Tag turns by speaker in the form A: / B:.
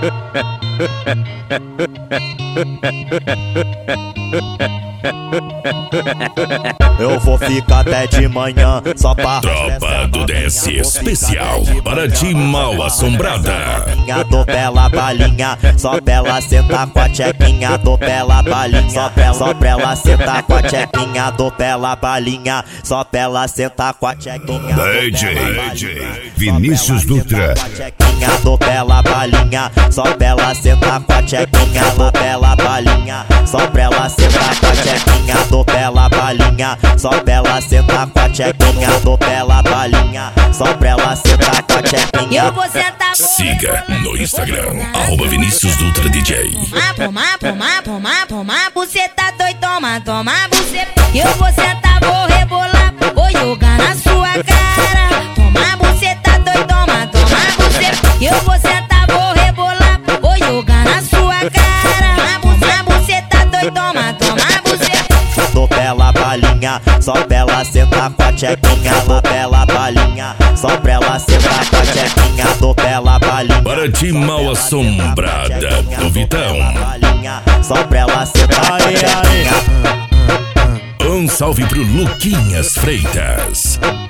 A: Eu vou ficar até de manhã só pra
B: Tropa do DS especial para ti mal assombrada.
A: Dou bela balinha, só pra ela sentar com a tchequinha. Dou bela balinha, só pra ela sentar com a tchequinha. Dou bela balinha, só pra ela sentar com a tchequinha.
B: DJ Vinícius Dutra.
A: Dou bela balinha, só pra ela sentar com a tchequinha. Dou bela balinha, só pra ela sentar com a tchequinha. Dou bela balinha, só pra ela sentar com a tchequinha. Dou bela balinha, só pra ela sentar com a tchequinha.
C: Eu vou sentar.
B: Siga no Instagram, @Vinícius Dutra DJ.
C: Você tá doido, toma, você. Eu vou sentar, vou rebolar, vou jogar na sua cara. Toma, você tá doido, toma, você. Eu vou sentar, vou rebolar, vou jogar na sua cara. Você tá doido, toma, você.
A: Dou bela balinha, só pra ela sentar com a tchequinha. Dou bela balinha, só pra ela sentar com a tchequinha. Dou bela balinha,
B: Para ti mal assombrada do Vitão.
A: só pra ela sentar com a tchequinha.
B: Um salve pro Luquinhas Freitas.